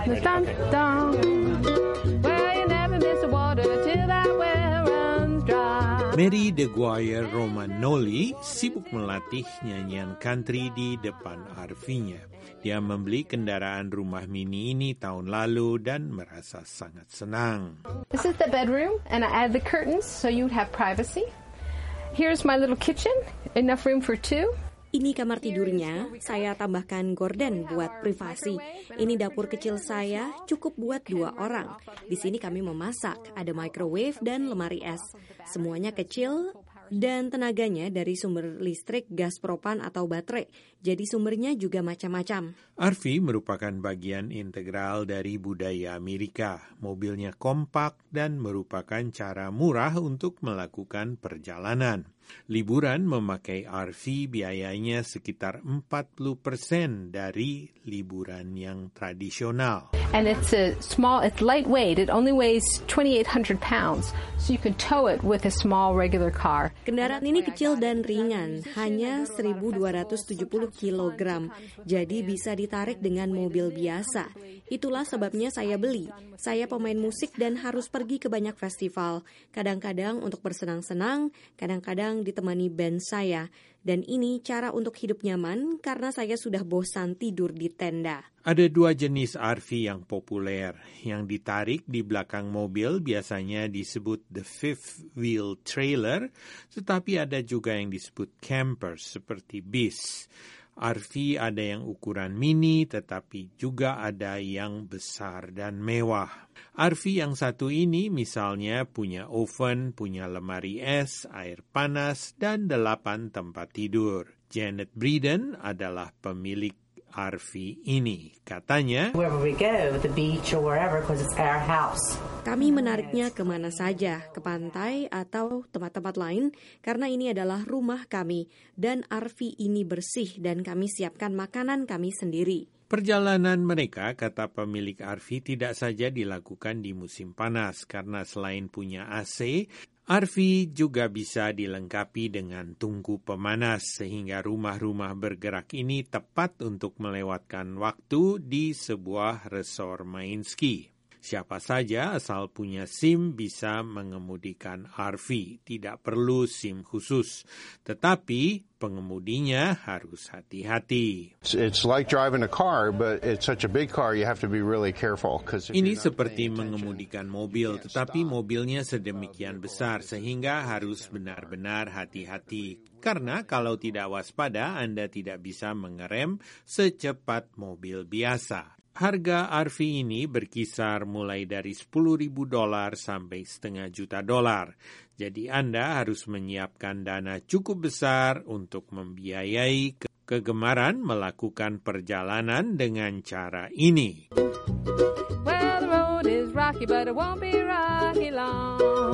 Dum, dum. Well, you never miss the water till that well runs dry. Mary DeGuire Romanoli sibuk melatih nyanyian country di depan RV-nya. Dia membeli kendaraan rumah mini ini tahun lalu dan merasa sangat senang. This is the bedroom, and I added the curtains so you'd have privacy. Here's my little kitchen, enough room for two. Ini kamar tidurnya, saya tambahkan gorden buat privasi. Ini dapur kecil saya, cukup buat 2 orang. Di sini kami memasak, ada microwave dan lemari es. Semuanya kecil dan tenaganya dari sumber listrik, gas propan atau baterai. Jadi sumbernya juga macam-macam. RV merupakan bagian integral dari budaya Amerika. Mobilnya kompak dan merupakan cara murah untuk melakukan perjalanan. Liburan memakai RV biayanya sekitar 40% dari liburan yang tradisional. And it's lightweight. It only weighs 2,800 pounds, so you can tow it with a small regular car. Kendaraan ini kecil dan ringan, hanya 1.270 kilogram, jadi bisa ditarik dengan mobil biasa. Itulah sebabnya saya beli. Saya pemain musik dan harus pergi ke banyak festival. Kadang-kadang untuk bersenang-senang, kadang-kadang ditemani band saya. Dan ini cara untuk hidup nyaman karena saya sudah bosan tidur di tenda. Ada 2 jenis RV yang populer. Yang ditarik di belakang mobil biasanya disebut the fifth wheel trailer, tetapi ada juga yang disebut campers seperti bis. RV ada yang ukuran mini, tetapi juga ada yang besar dan mewah. RV yang satu ini misalnya punya oven, punya lemari es, air panas, dan 8 tempat tidur. Janet Breeden adalah pemilik RV ini. Katanya, wherever we go, the beach or wherever, because it's our house. Kami menariknya kemana saja, ke pantai atau tempat-tempat lain, karena ini adalah rumah kami, dan RV ini bersih dan kami siapkan makanan kami sendiri. Perjalanan mereka, kata pemilik RV, tidak saja dilakukan di musim panas, karena selain punya AC, RV juga bisa dilengkapi dengan tungku pemanas, sehingga rumah-rumah bergerak ini tepat untuk melewatkan waktu di sebuah resor main ski. Siapa saja asal punya SIM bisa mengemudikan RV, tidak perlu SIM khusus. Tetapi pengemudinya harus hati-hati. It's like driving a car, but it's such a big car you have to be really careful. Ini seperti mengemudikan mobil, tetapi mobilnya sedemikian besar sehingga harus benar-benar hati-hati. Karena kalau tidak waspada, Anda tidak bisa mengerem secepat mobil biasa. Harga RV ini berkisar mulai dari $10,000 sampai $500,000. Jadi Anda harus menyiapkan dana cukup besar untuk membiayai kegemaran melakukan perjalanan dengan cara ini. Well, the road is rocky, but it won't be rocky long.